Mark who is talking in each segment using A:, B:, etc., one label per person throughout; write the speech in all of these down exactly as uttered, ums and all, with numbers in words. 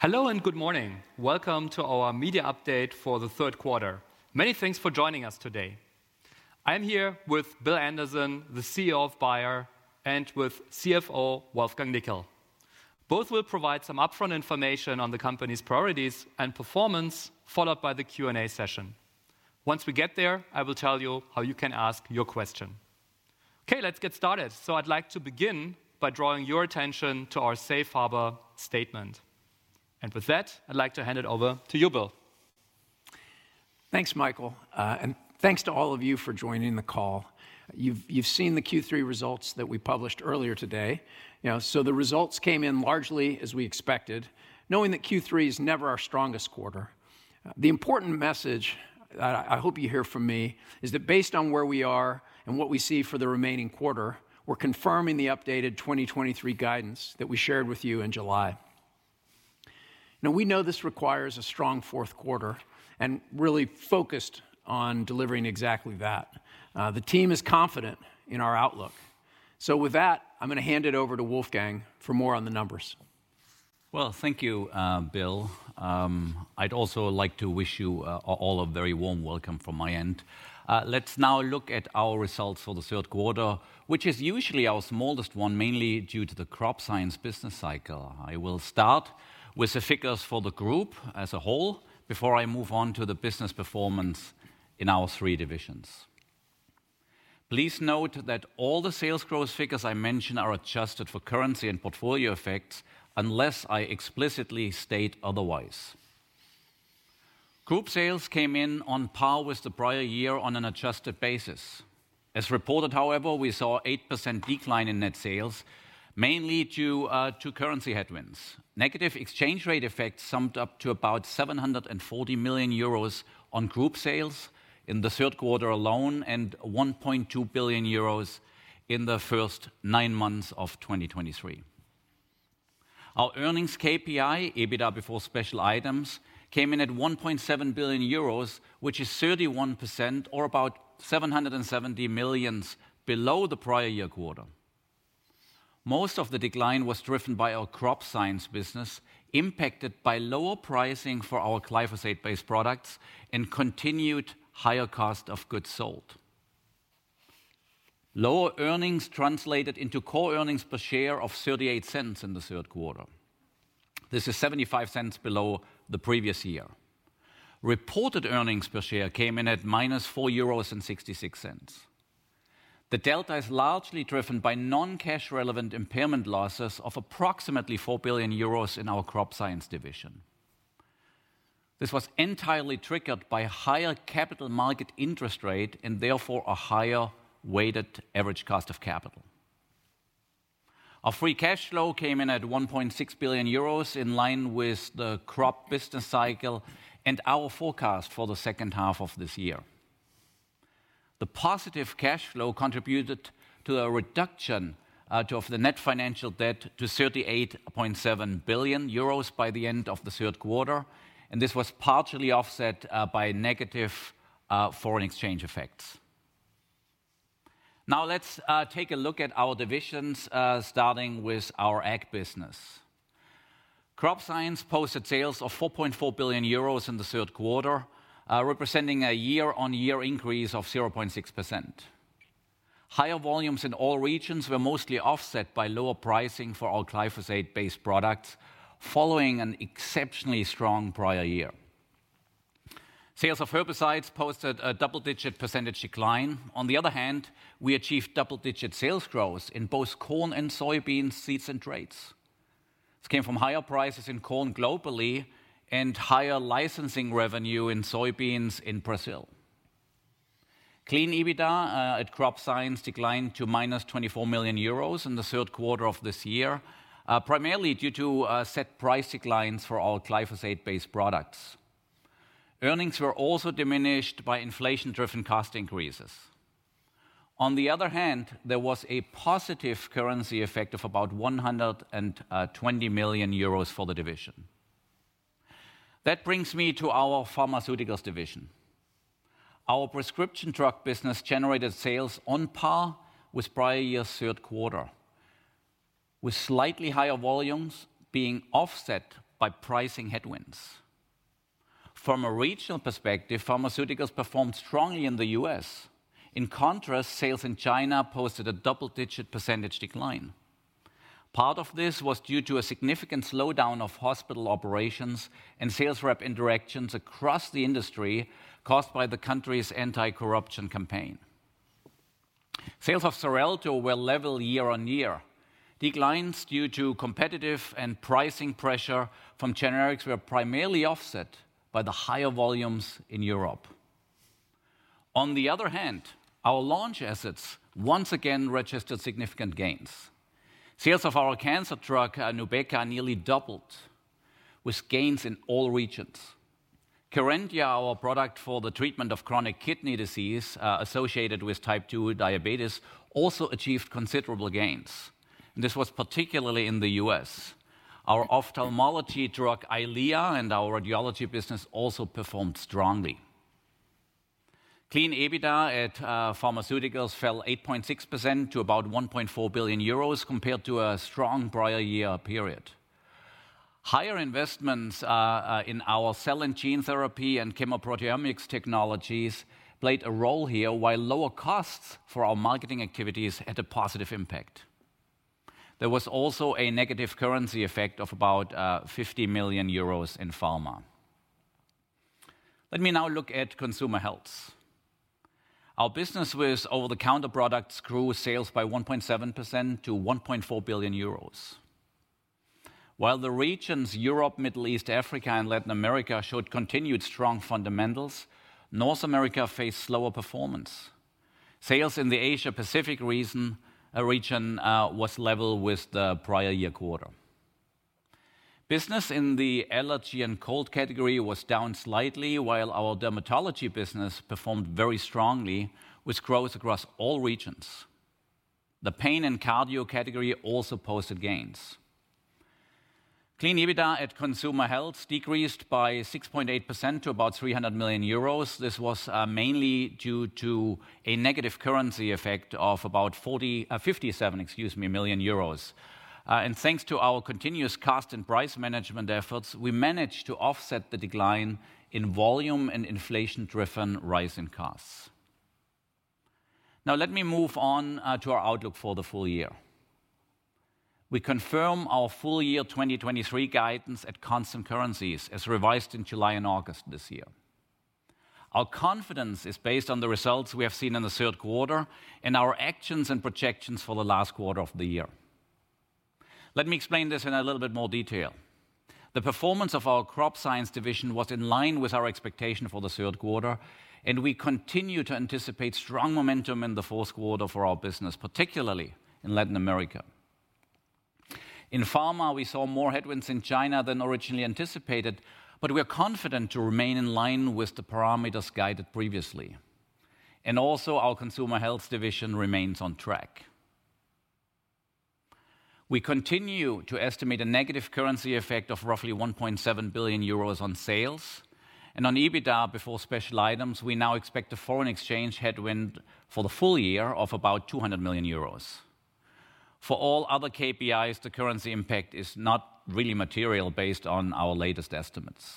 A: Hello and good morning. Welcome to our media update for the third quarter. Many thanks for joining us today. I'm here with Bill Anderson, the C E O of Bayer, and with C F O Wolfgang Nickl. Both will provide some upfront information on the company's priorities and performance, followed by the Q and A session. Once we get there, I will tell you how you can ask your question. Okay, let's get started. So I'd like to begin by drawing your attention to our safe harbor statement. And with that, I'd like to hand it over to you, Bill.
B: Thanks, Michael, uh, and thanks to all of you for joining the call. You've, you've seen the Q three results that we published earlier today. You know, so the results came in largely as we expected, knowing that Q three is never our strongest quarter. Uh, the important message that I hope you hear from me is that based on where we are and what we see for the remaining quarter, we're confirming the updated twenty twenty-three guidance that we shared with you in July. Now, we know this requires a strong fourth quarter and really focused on delivering exactly that. Uh, the team is confident in our outlook. So with that, I'm going to hand it over to Wolfgang for more on the numbers.
C: Well, thank you, uh, Bill. Um, I'd also like to wish you uh, all a very warm welcome from my end. Uh, let's now look at our results for the third quarter, which is usually our smallest one, mainly due to the crop science business cycle. I will start with the figures for the group as a whole before I move on to the business performance in our three divisions. Please note that all the sales growth figures I mention are adjusted for currency and portfolio effects unless I explicitly state otherwise. Group sales came in on par with the prior year on an adjusted basis. As reported, however, we saw an eight percent decline in net sales, mainly due uh, to currency headwinds. Negative exchange rate effects summed up to about seven hundred forty million euros on group sales in the third quarter alone and one point two billion euros in the first nine months of twenty twenty-three. Our earnings K P I, EBITDA before special items, came in at one point seven billion euros, which is thirty-one percent or about seven hundred seventy million below the prior year quarter. Most of the decline was driven by our crop science business, impacted by lower pricing for our glyphosate-based products and continued higher cost of goods sold. Lower earnings translated into core earnings per share of thirty-eight cents in the third quarter. This is seventy-five cents below the previous year. Reported earnings per share came in at minus four euros and sixty-six cents. The delta is largely driven by non-cash relevant impairment losses of approximately four billion euros in our crop science division. This was entirely triggered by a higher capital market interest rate and therefore a higher weighted average cost of capital. Our free cash flow came in at one point six billion euros in line with the crop business cycle and our forecast for the second half of this year. The positive cash flow contributed to a reduction uh, to, of the net financial debt to thirty-eight point seven billion euros by the end of the third quarter, and this was partially offset uh, by negative uh, foreign exchange effects. Now let's uh, take a look at our divisions, uh, starting with our ag business. Crop Science posted sales of four point four billion euros in the third quarter, uh, representing a year-on-year increase of zero point six percent. Higher volumes in all regions were mostly offset by lower pricing for our glyphosate-based products, following an exceptionally strong prior year. Sales of herbicides posted a double-digit percentage decline. On the other hand, we achieved double-digit sales growth in both corn and soybean seeds and traits. This came from higher prices in corn globally and higher licensing revenue in soybeans in Brazil. Clean EBITDA uh, at Crop Science declined to minus twenty-four million euros in the third quarter of this year, uh, primarily due to uh, set price declines for our glyphosate-based products. Earnings were also diminished by inflation-driven cost increases. On the other hand, there was a positive currency effect of about one hundred twenty million euros for the division. That brings me to our pharmaceuticals division. Our prescription drug business generated sales on par with prior year's third quarter, with slightly higher volumes being offset by pricing headwinds. From a regional perspective, pharmaceuticals performed strongly in the U S. In contrast, sales in China posted a double-digit percentage decline. Part of this was due to a significant slowdown of hospital operations and sales rep interactions across the industry caused by the country's anti-corruption campaign. Sales of Xarelto were level year on year. Declines due to competitive and pricing pressure from generics were primarily offset by the higher volumes in Europe. On the other hand, our launch assets once again registered significant gains. Sales of our cancer drug, Nubeqa, nearly doubled, with gains in all regions. Kerendia, our product for the treatment of chronic kidney disease uh, associated with type two diabetes, also achieved considerable gains. And this was particularly in the U S. Our ophthalmology drug, Eylea, and our radiology business also performed strongly. Clean EBITDA at uh, pharmaceuticals fell eight point six percent to about one point four billion euros compared to a strong prior year period. Higher investments uh, uh, in our cell and gene therapy and chemoproteomics technologies played a role here, while lower costs for our marketing activities had a positive impact. There was also a negative currency effect of about uh, fifty million euros in pharma. Let me now look at consumer health. Our business with over-the-counter products grew sales by one point seven percent to one point four billion euros. While the regions Europe, Middle East, Africa, and Latin America showed continued strong fundamentals, North America faced slower performance. Sales in the Asia-Pacific region, uh, region uh, was level with the prior year quarter. Business in the allergy and cold category was down slightly, while our dermatology business performed very strongly with growth across all regions. The pain and cardio category also posted gains. Clean EBITDA at Consumer Health decreased by six point eight percent to about three hundred million euros. This was uh, mainly due to a negative currency effect of about forty, uh, fifty-seven excuse me, million euros. Uh, and thanks to our continuous cost and price management efforts, we managed to offset the decline in volume and inflation-driven rise in costs. Now let me move on uh, to our outlook for the full year. We confirm our full year twenty twenty-three guidance at constant currencies as revised in July and August this year. Our confidence is based on the results we have seen in the third quarter and our actions and projections for the last quarter of the year. Let me explain this in a little bit more detail. The performance of our Crop Science division was in line with our expectation for the third quarter, and we continue to anticipate strong momentum in the fourth quarter for our business, particularly in Latin America. In pharma, we saw more headwinds in China than originally anticipated, but we are confident to remain in line with the parameters guided previously. And also, our Consumer Health division remains on track. We continue to estimate a negative currency effect of roughly one point seven billion euros on sales. And on EBITDA before special items, we now expect a foreign exchange headwind for the full year of about two hundred million euros. For all other K P Is, the currency impact is not really material based on our latest estimates.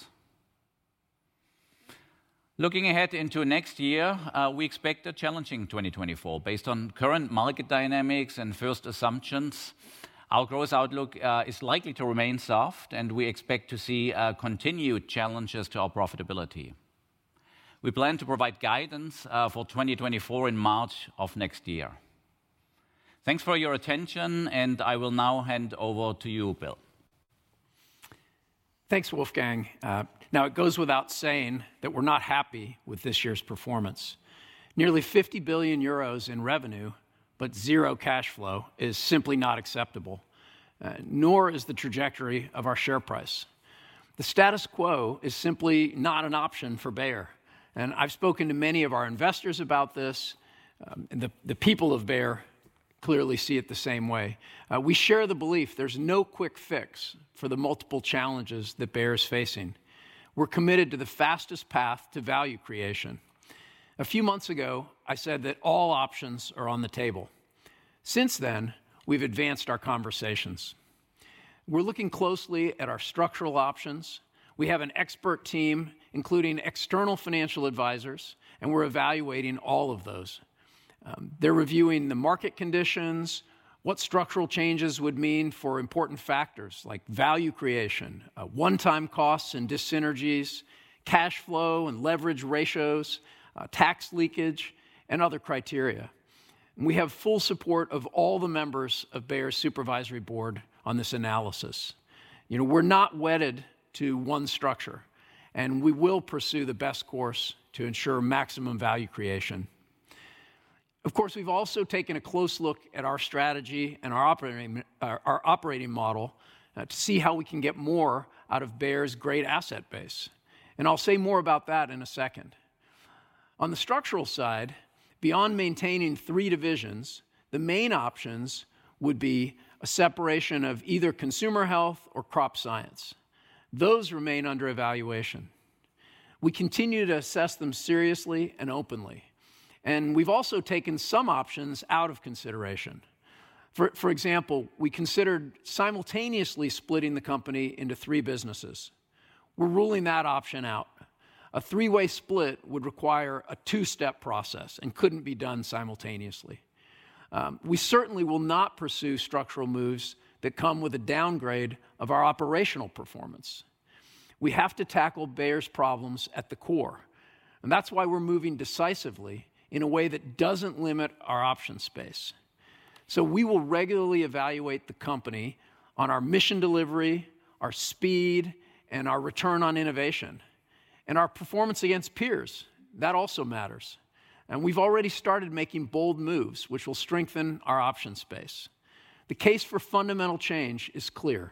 C: Looking ahead into next year, uh, we expect a challenging twenty twenty-four. Based on current market dynamics and first assumptions, our growth outlook uh, is likely to remain soft, and we expect to see uh, continued challenges to our profitability. We plan to provide guidance uh, for twenty twenty-four in March of next year. Thanks for your attention, and I will now hand over to you, Bill.
B: Thanks, Wolfgang. Uh, now, it goes without saying that we're not happy with this year's performance. Nearly fifty billion euros in revenue, but zero cash flow is simply not acceptable, uh, nor is the trajectory of our share price. The status quo is simply not an option for Bayer. And I've spoken to many of our investors about this, um, and the, the people of Bayer clearly see it the same way. Uh, we share the belief there's no quick fix for the multiple challenges that Bayer is facing. We're committed to the fastest path to value creation. A few months ago, I said that all options are on the table. Since then, we've advanced our conversations. We're looking closely at our structural options. We have an expert team, including external financial advisors, and we're evaluating all of those. Um, they're reviewing the market conditions, what structural changes would mean for important factors like value creation, uh, one-time costs and dyssynergies, cash flow and leverage ratios, uh, tax leakage, and other criteria. And we have full support of all the members of Bayer's supervisory board on this analysis. You know, we're not wedded to one structure, and we will pursue the best course to ensure maximum value creation. Of course, we've also taken a close look at our strategy and our operating, our, our operating model uh, to see how we can get more out of Bayer's great asset base. And I'll say more about that in a second. On the structural side, beyond maintaining three divisions, the main options would be a separation of either consumer health or crop science. Those remain under evaluation. We continue to assess them seriously and openly. And we've also taken some options out of consideration. For, for example, we considered simultaneously splitting the company into three businesses. We're ruling that option out. A three-way split would require a two-step process and couldn't be done simultaneously. Um, we certainly will not pursue structural moves that come with a downgrade of our operational performance. We have to tackle Bayer's problems at the core, and that's why we're moving decisively in a way that doesn't limit our option space. So we will regularly evaluate the company on our mission delivery, our speed, and our return on innovation, and our performance against peers. That also matters. And we've already started making bold moves, which will strengthen our option space. The case for fundamental change is clear.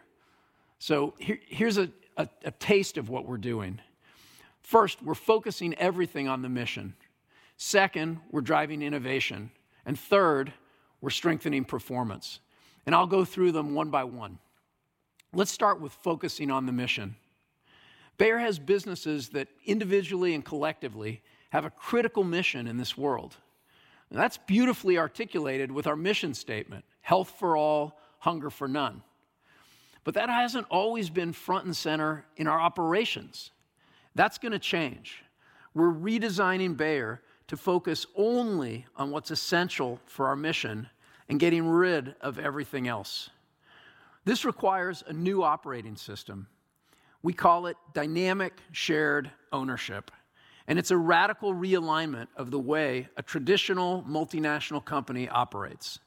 B: So here, here's a, a, a taste of what we're doing. First, we're focusing everything on the mission. Second, we're driving innovation. And third, we're strengthening performance. And I'll go through them one by one. Let's start with focusing on the mission. Bayer has businesses that individually and collectively have a critical mission in this world. And that's beautifully articulated with our mission statement, health for all, hunger for none. But that hasn't always been front and center in our operations. That's going to change. We're redesigning Bayer to focus only on what's essential for our mission and getting rid of everything else. This requires a new operating system. We call it dynamic shared ownership. And it's a radical realignment of the way a traditional multinational company operates.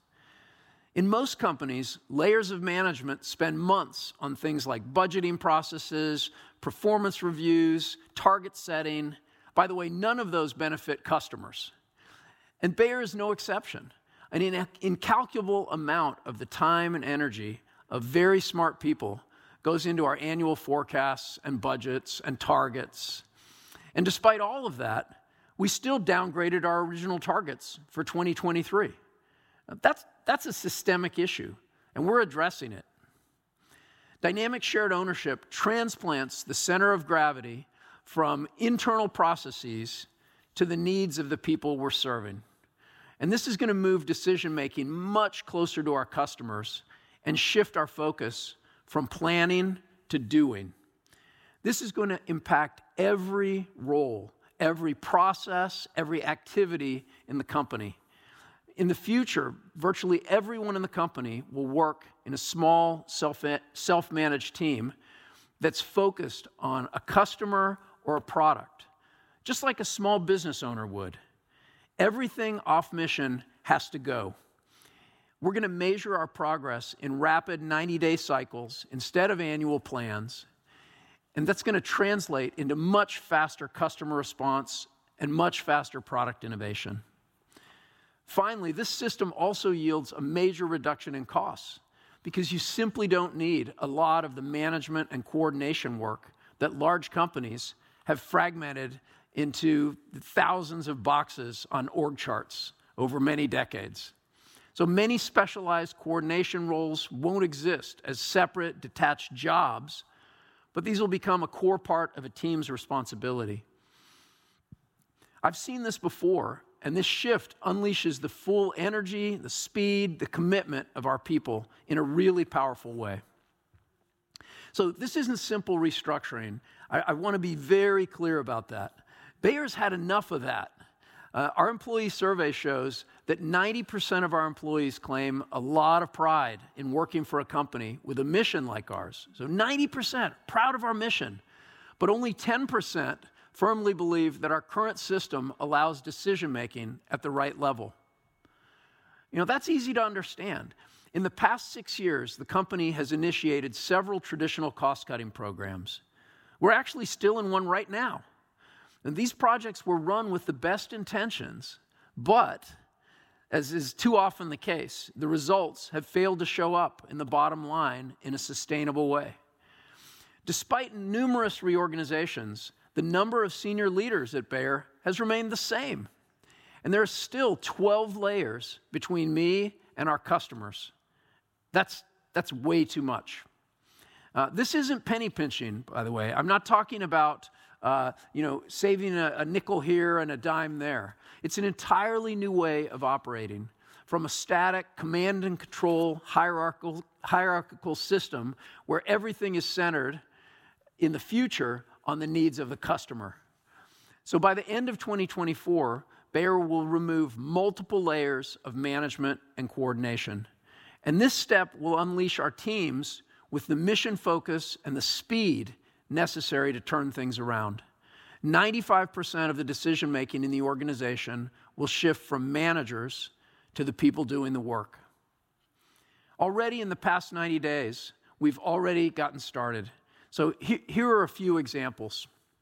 B: In most companies, layers of management spend months on things like budgeting processes, performance reviews, target setting. By the way, none of those benefit customers. And Bayer is no exception. An incalculable amount of the time and energy of very smart people goes into our annual forecasts and budgets and targets. And despite all of that, we still downgraded our original targets for twenty twenty-three. That's, that's a systemic issue, and we're addressing it. Dynamic shared ownership transplants the center of gravity from internal processes to the needs of the people we're serving. And this is going to move decision-making much closer to our customers and shift our focus from planning to doing. This is going to impact every role, every process, every activity in the company. In the future, virtually everyone in the company will work in a small, self, self-managed team that's focused on a customer or a product, just like a small business owner would. Everything off mission has to go. We're going to measure our progress in rapid ninety-day cycles instead of annual plans. And that's going to translate into much faster customer response and much faster product innovation. Finally, this system also yields a major reduction in costs because you simply don't need a lot of the management and coordination work that large companies have fragmented into thousands of boxes on org charts over many decades. So many specialized coordination roles won't exist as separate, detached jobs, but these will become a core part of a team's responsibility. I've seen this before, and this shift unleashes the full energy, the speed, the commitment of our people in a really powerful way. So this isn't simple restructuring. I, I want to be very clear about that. Bayer's had enough of that. Uh, our employee survey shows that ninety percent of our employees claim a lot of pride in working for a company with a mission like ours. So ninety percent proud of our mission, but only ten percent firmly believe that our current system allows decision-making at the right level. You know, that's easy to understand. In the past six years, the company has initiated several traditional cost-cutting programs. We're actually still in one right now. And these projects were run with the best intentions, but, as is too often the case, the results have failed to show up in the bottom line in a sustainable way. Despite numerous reorganizations, the number of senior leaders at Bayer has remained the same. And there are still twelve layers between me and our customers. That's, that's way too much. Uh, this isn't penny pinching, by the way. I'm not talking about uh, you know, saving a, a nickel here and a dime there. It's an entirely new way of operating from a static command and control hierarchical, hierarchical system where everything is centered in the future on the needs of the customer. So by the end of twenty twenty-four, Bayer will remove multiple layers of management and coordination. And this step will unleash our teams with the mission focus and the speed necessary to turn things around. ninety-five percent of the decision-making in the organization will shift from managers to the people doing the work. Already in the past ninety days, we've already gotten started. So he, here are a few examples.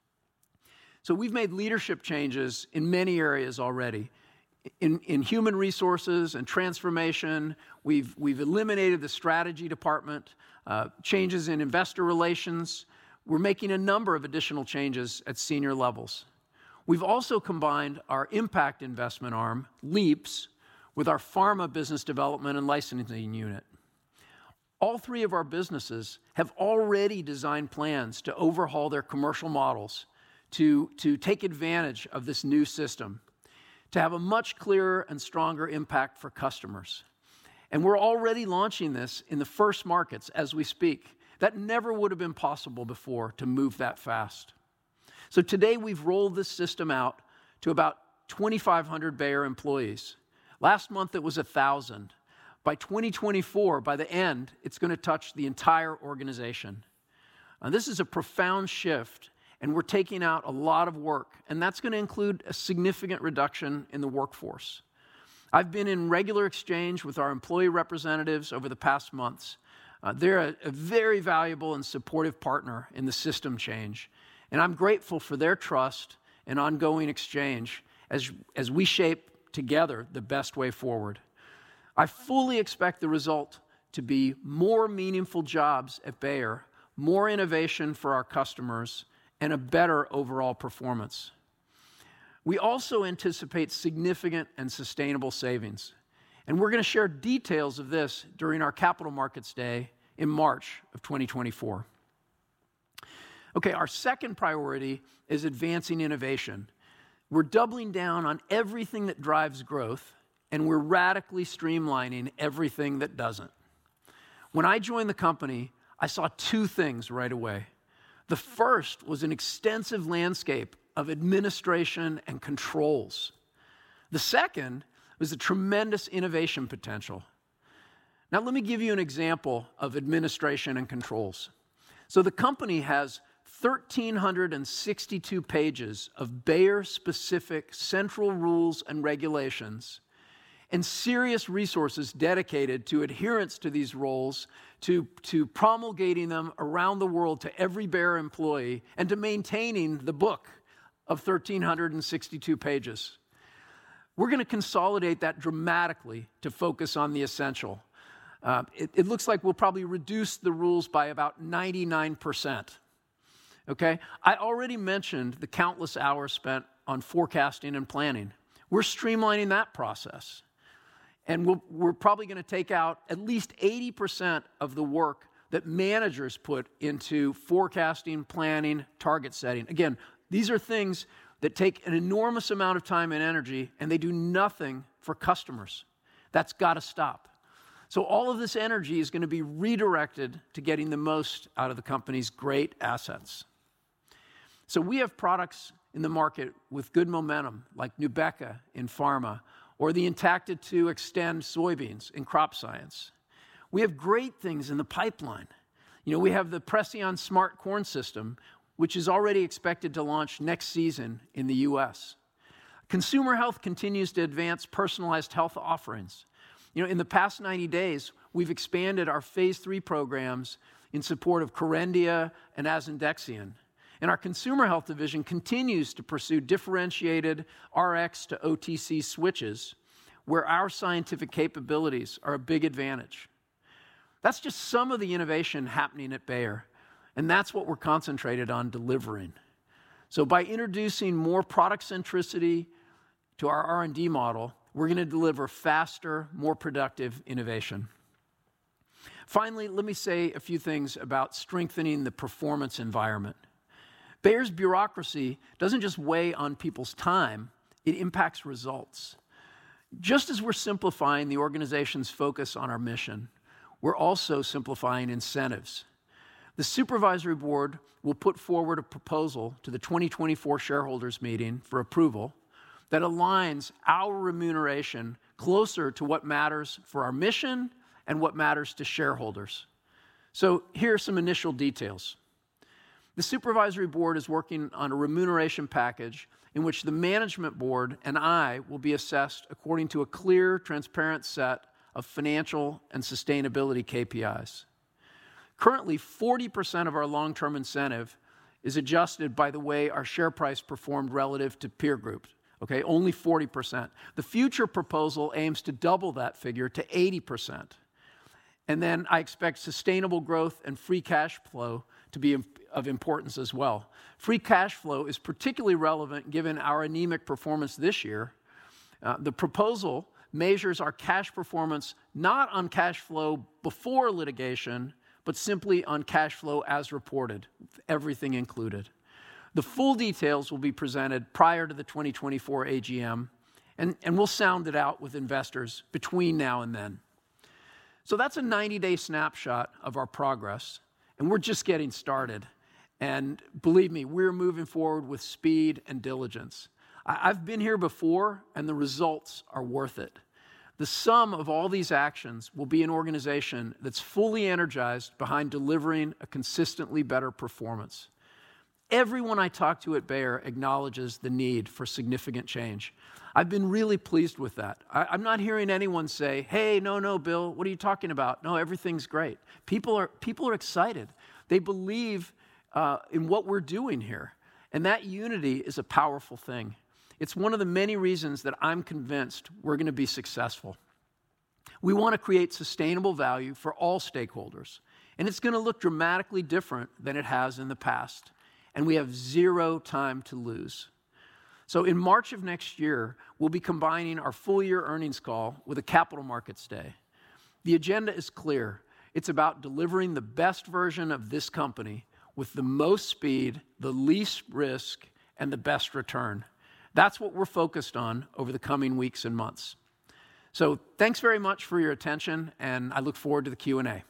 B: So we've made leadership changes in many areas already. In, in human resources and transformation, we've, we've eliminated the strategy department, uh, changes in investor relations. We're making a number of additional changes at senior levels. We've also combined our impact investment arm, LEAPS, with our pharma business development and licensing unit. All three of our businesses have already designed plans to overhaul their commercial models to, to take advantage of this new system, to have a much clearer and stronger impact for customers. And we're already launching this in the first markets as we speak. That never would have been possible before to move that fast. So today we've rolled this system out to about twenty-five hundred Bayer employees. Last month it was one thousand. By twenty twenty-four, by the end, it's going to touch the entire organization. And this is a profound shift, and we're taking out a lot of work, and that's going to include a significant reduction in the workforce. I've been in regular exchange with our employee representatives over the past months. Uh, they're a, a very valuable and supportive partner in the system change, and I'm grateful for their trust and ongoing exchange as, as we shape together the best way forward. I fully expect the result to be more meaningful jobs at Bayer, more innovation for our customers, and a better overall performance. We also anticipate significant and sustainable savings, and we're going to share details of this during our Capital Markets Day in March of twenty twenty-four. Okay, our second priority is advancing innovation. We're doubling down on everything that drives growth, and we're radically streamlining everything that doesn't. When I joined the company, I saw two things right away. The first was an extensive landscape of administration and controls. The second was a tremendous innovation potential. Now, let me give you an example of administration and controls. So the company has one thousand three hundred sixty-two pages of Bayer-specific central rules and regulations, and serious resources dedicated to adherence to these rules, to, to promulgating them around the world to every Bayer employee, and to maintaining the book of one thousand three hundred sixty-two pages. We're going to consolidate that dramatically to focus on the essential. Uh, it, it looks like we'll probably reduce the rules by about ninety-nine percent. Okay? I already mentioned the countless hours spent on forecasting and planning. We're streamlining that process. And we'll, we're probably going to take out at least eighty percent of the work that managers put into forecasting, planning, target setting. Again, these are things that take an enormous amount of time and energy, and they do nothing for customers. That's got to stop. So all of this energy is going to be redirected to getting the most out of the company's great assets. So we have products in the market with good momentum, like Nubeqa in pharma, or the Intacta two Xtend soybeans in crop science. We have great things in the pipeline. You know, we have the Preceon Smart Corn System, which is already expected to launch next season in the U S. Consumer health continues to advance personalized health offerings. You know, in the past ninety days, we've expanded our phase three programs in support of Kerendia and Asundexian. And our consumer health division continues to pursue differentiated R X to O T C switches, where our scientific capabilities are a big advantage. That's just some of the innovation happening at Bayer, and that's what we're concentrated on delivering. So by introducing more product centricity to our R and D model, we're going to deliver faster, more productive innovation. Finally, let me say a few things about strengthening the performance environment. Bayer's bureaucracy doesn't just weigh on people's time, it impacts results. Just as we're simplifying the organization's focus on our mission, we're also simplifying incentives. The supervisory board will put forward a proposal to the twenty twenty-four shareholders meeting for approval that aligns our remuneration closer to what matters for our mission and what matters to shareholders. So here are some initial details. The supervisory board is working on a remuneration package in which the management board and I will be assessed according to a clear, transparent set of financial and sustainability K P Is. Currently, forty percent of our long-term incentive is adjusted by the way our share price performed relative to peer groups. Okay, only forty percent. The future proposal aims to double that figure to eighty percent. And then I expect sustainable growth and free cash flow to be of importance as well. Free cash flow is particularly relevant given our anemic performance this year. Uh, the proposal measures our cash performance not on cash flow before litigation, but simply on cash flow as reported, everything included. The full details will be presented prior to the twenty twenty-four A G M, and, and we'll sound it out with investors between now and then. So that's a ninety-day snapshot of our progress, and we're just getting started. And believe me, we're moving forward with speed and diligence. I, I've been here before, and the results are worth it. The sum of all these actions will be an organization that's fully energized behind delivering a consistently better performance. Everyone I talk to at Bayer acknowledges the need for significant change. I've been really pleased with that. I, I'm not hearing anyone say, hey, no, no, Bill, what are you talking about? No, everything's great. People are, people are excited. They believe uh, in what we're doing here. And that unity is a powerful thing. It's one of the many reasons that I'm convinced we're going to be successful. We want to create sustainable value for all stakeholders. And it's going to look dramatically different than it has in the past. And we have zero time to lose. So in March of next year, we'll be combining our full-year earnings call with a Capital Markets Day. The agenda is clear. It's about delivering the best version of this company with the most speed, the least risk, and the best return. That's what we're focused on over the coming weeks and months. So thanks very much for your attention, and I look forward to the Q and A.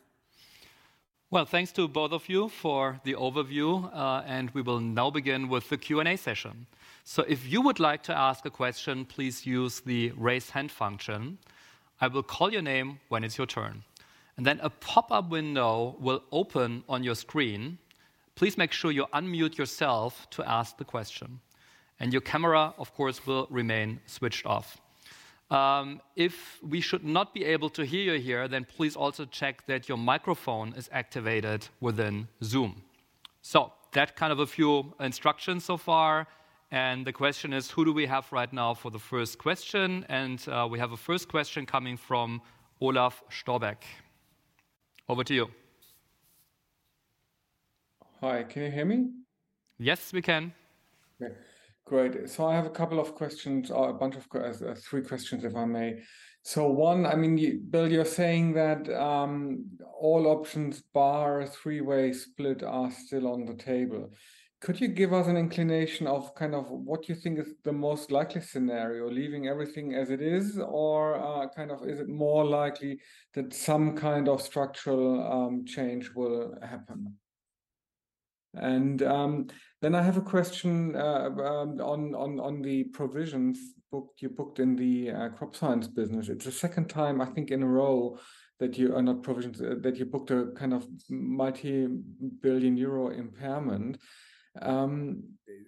A: Well, thanks to both of you for the overview, uh, and we will now begin with the Q and A session. So if you would like to ask a question, please use the raise hand function. I will call your name when it's your turn. And then a pop-up window will open on your screen. Please make sure you unmute yourself to ask the question. And your camera, of course, will remain switched off. Um, if we should not be able to hear you here, then please also check that your microphone is activated within Zoom. So that kind of a few instructions so far. And the question is, who do we have right now for the first question? And uh, we have a first question coming from Olaf Storbeck. Over to you.
D: Hi, can you hear me?
A: Yes, we can.
D: Okay, great. So I have a couple of questions, or a bunch of uh, three questions, if I may. So one, I mean, you, Bill, you're saying that um, all options bar a three-way split are still on the table. could you give us an inclination of kind of what you think is the most likely scenario, leaving everything as it is, or uh, kind of is it more likely that some kind of structural um, change will happen? And um, then I have a question uh, um, on, on, on the provisions booked you booked in the uh, crop science business. It's the second time, I think, in a row that you are not provisions, uh, that you booked a kind of multi-billion euro impairment. Um,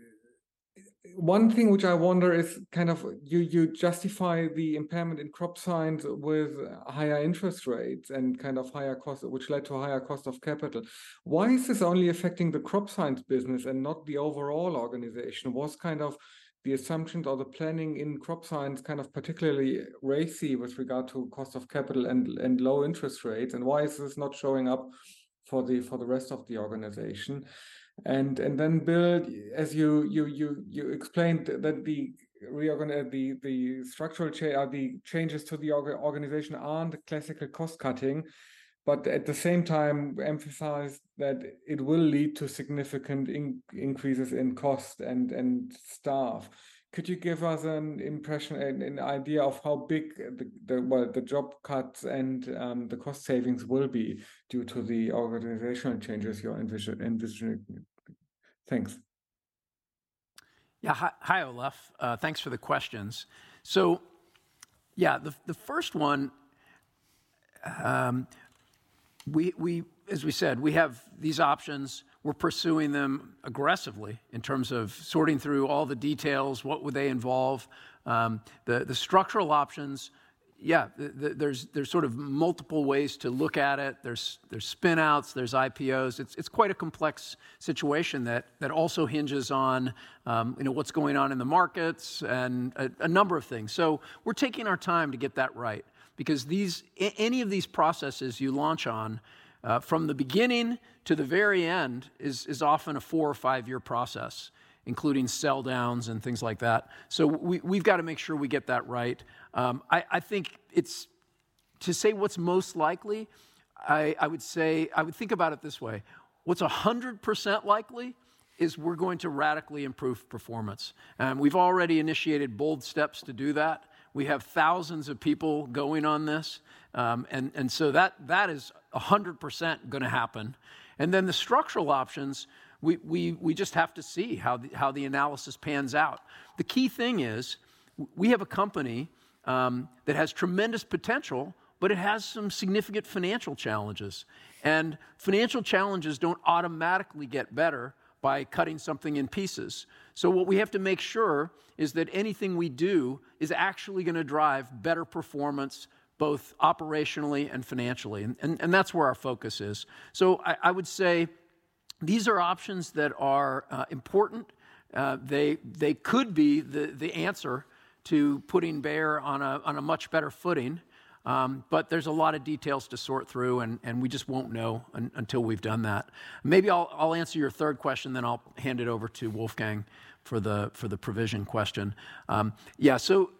D: one thing which I wonder is kind of you you justify the impairment in crop science with higher interest rates and kind of higher cost, which led to a higher cost of capital. Why is this only affecting the crop science business and not the overall organization? Was kind of the assumptions or the planning in crop science kind of particularly racy with regard to cost of capital and and low interest rates? And why is this not showing up for the for the rest of the organization? And and then Bill, as you you you you explained that the reorgan the the structural change or the changes to the org organization aren't classical cost cutting, but at the same time emphasized that it will lead to significant in increases in cost and and staff. Could you give us an impression, an, an idea of how big the, the well the job cuts and um, the cost savings will be due to the organizational changes you're envisioning? Thanks.
B: Yeah, hi, hi Olaf. Uh, thanks for the questions. So, yeah, the the first one, um, we we as we said, we have these options. We're pursuing them aggressively in terms of sorting through all the details. What would they involve? Um, the the structural options. Yeah, the, the, there's there's sort of multiple ways to look at it. There's there's spin outs, there's I P Os. It's it's quite a complex situation that that also hinges on um, you know what's going on in the markets and a, a number of things. So we're taking our time to get that right, because these any of these processes you launch on uh, from the beginning to the very end is is often a four or five year process, including sell downs and things like that. So we, we've got to make sure we get that right. Um, I, I think it's, to say what's most likely, I, I would say, I would think about it this way. What's one hundred percent likely is we're going to radically improve performance. Um, we've already initiated bold steps to do that. We have thousands of people going on this. Um, and, and so that that is one hundred percent going to happen. And then the structural options, We, we, we just have to see how the, how the analysis pans out. The key thing is we have a company um, that has tremendous potential, but it has some significant financial challenges. And financial challenges don't automatically get better by cutting something in pieces. So what we have to make sure is that anything we do is actually going to drive better performance, both operationally and financially. And, and, and that's where our focus is. So I, I would say, these are options that are uh, important. Uh, they they could be the, the answer to putting Bayer on a on a much better footing, um, but there's a lot of details to sort through, and, and we just won't know un, until we've done that. Maybe I'll I'll answer your third question, then I'll hand it over to Wolfgang for the for the provision question. Um, yeah, so.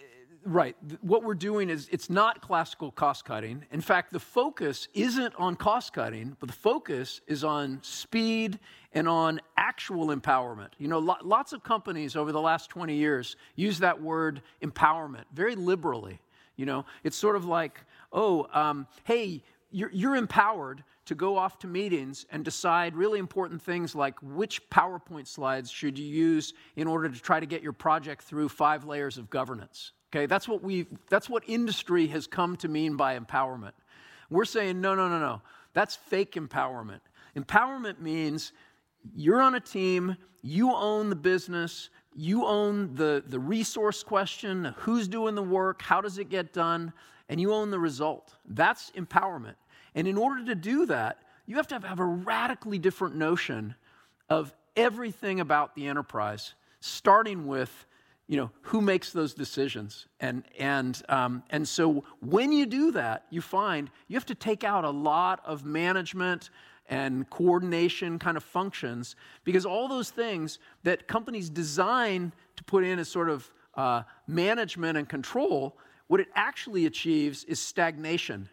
B: Right. What we're doing is, it's not classical cost cutting. In fact, the focus isn't on cost cutting, but the focus is on speed and on actual empowerment. You know, lo- lots of companies over the last twenty years use that word empowerment very liberally. You know, it's sort of like, oh, um, hey, you're, you're empowered to go off to meetings and decide really important things like which PowerPoint slides should you use in order to try to get your project through five layers of governance. Okay, that's what we that's what industry has come to mean by empowerment. We're saying no, no, no, no. That's fake empowerment. Empowerment means you're on a team, you own the business, you own the, the resource question, who's doing the work, how does it get done, and you own the result. That's empowerment. And in order to do that, you have to have a radically different notion of everything about the enterprise, starting with you know, who makes those decisions? And and um, and so when you do that, you find you have to take out a lot of management and coordination kind of functions, because all those things that companies design to put in as sort of uh, management and control, what it actually achieves is stagnation,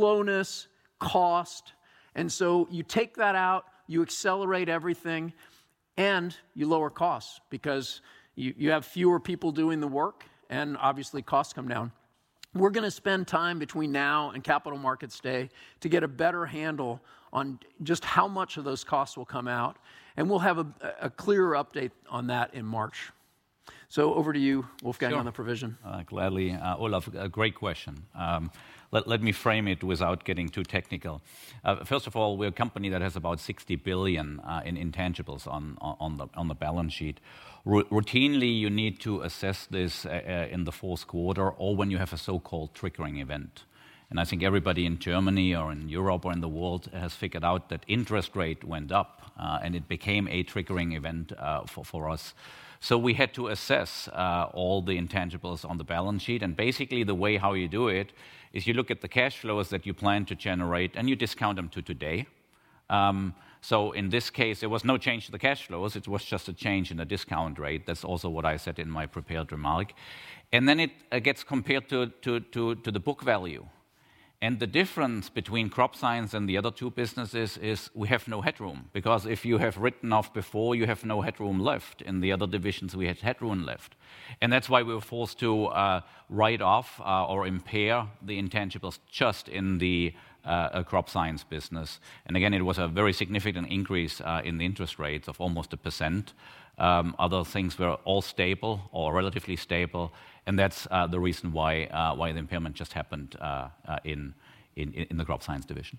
B: slowness, cost. And so you take that out, you accelerate everything. and you lower costs because you, you have fewer people doing the work, and obviously costs come down. We're going to spend time between now and Capital Markets Day to get a better handle on just how much of those costs will come out, and we'll have a, a clearer update on that in March. So over to you, Wolfgang, sure. on the provision.
C: Uh, gladly. Uh, Olaf, a great question. Um, let, let me frame it without getting too technical. Uh, first of all, we're a company that has about sixty billion uh, in intangibles on, on, the, on the balance sheet. R- routinely, you need to assess this uh, uh, in the fourth quarter or when you have a so-called triggering event. And I think everybody in Germany or in Europe or in the world has figured out that interest rate went up uh, and it became a triggering event uh, for, for us. So we had to assess uh, all the intangibles on the balance sheet. And basically the way how you do it is you look at the cash flows that you plan to generate and you discount them to today. Um, so in this case, there was no change to the cash flows. It was just a change in the discount rate. That's also what I said in my prepared remark. And then it uh, gets compared to, to, to, to the book value. And the difference between Crop Science and the other two businesses is we have no headroom. Because if you have written off before, you have no headroom left. In the other divisions, we had headroom left. And that's why we were forced to uh, write off uh, or impair the intangibles just in the uh, Crop Science business. And again, it was a very significant increase uh, in the interest rates of almost a percent. Um, other things were all stable or relatively stable. And that's uh, the reason why uh, why the impairment just happened uh, uh, in, in in the Crop Science division.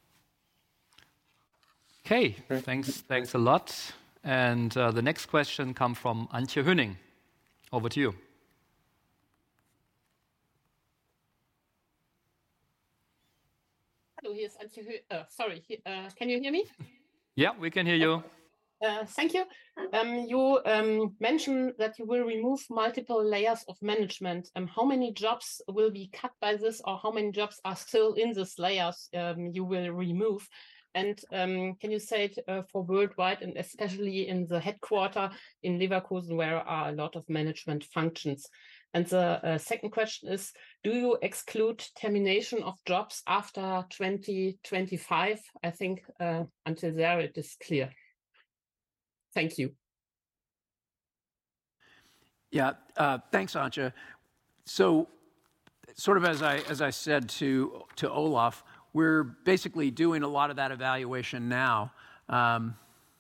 A: Okay, thanks thanks a lot. And uh, the next question comes from Antje Hünning. Over to you.
E: Hello, here's Antje Hünning. Uh, sorry, uh, can you hear me?
A: Yeah, we can hear you.
E: Uh, thank you. Um, you um, mentioned that you will remove multiple layers of management. Um, how many jobs will be cut by this, or how many jobs are still in these layers um, you will remove? And um, can you say it uh, for worldwide, and especially in the headquarter in Leverkusen, where are a lot of management functions? And the uh, second question is, do you exclude termination of jobs after twenty twenty-five? I think uh, until there it is clear. Thank you.
B: Yeah, uh, thanks, Antje. So, sort of as I as I said to to Olaf, we're basically doing a lot of that evaluation now. Um,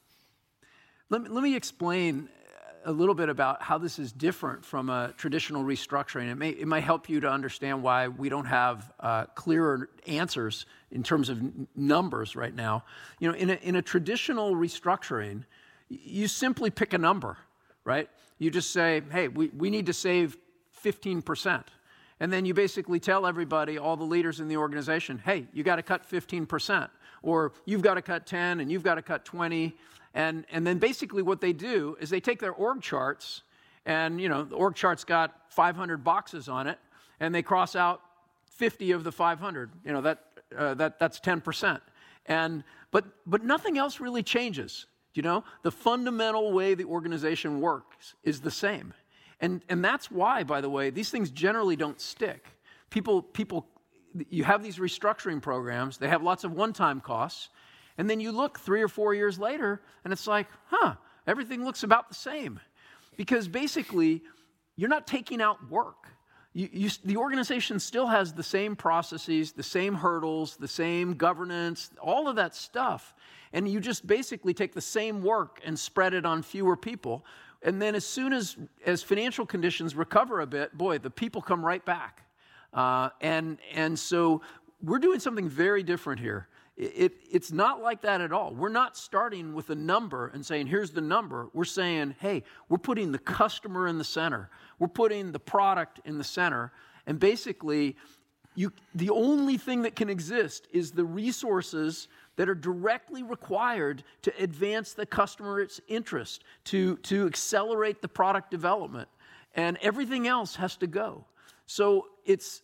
B: let me let me explain a little bit about how this is different from a traditional restructuring. It may it might help you to understand why we don't have uh, clearer answers in terms of n- numbers right now. You know, in a in a traditional restructuring, you simply pick a number, right? You just say, hey, we, we need to save fifteen percent. And then you basically tell everybody, all the leaders in the organization, hey, you got to cut fifteen percent. Or you've got to cut ten and you've got to cut twenty. And, and then basically what they do is they take their org charts, and you know the org chart's got five hundred boxes on it, and they cross out fifty of the five hundred. You know, that, uh, that, that's ten percent. And, but, but nothing else really changes. You know, the fundamental way the organization works is the same. And and that's why, by the way, these things generally don't stick. People, people, you have these restructuring programs, they have lots of one-time costs, and then you look three or four years later, and it's like, huh, everything looks about the same. Because basically, you're not taking out work. You, you, the organization still has the same processes, the same hurdles, the same governance, all of that stuff. And you just basically take the same work and spread it on fewer people. And then as soon as, as financial conditions recover a bit, boy, the people come right back. Uh, and, and so we're doing something very different here. It, it, it's not like that at all. We're not starting with a number and saying, here's the number. We're saying, hey, we're putting the customer in the center. We're putting the product in the center. And basically, you, the only thing that can exist is the resources that are directly required to advance the customer's interest, to, to accelerate the product development. And everything else has to go. So it's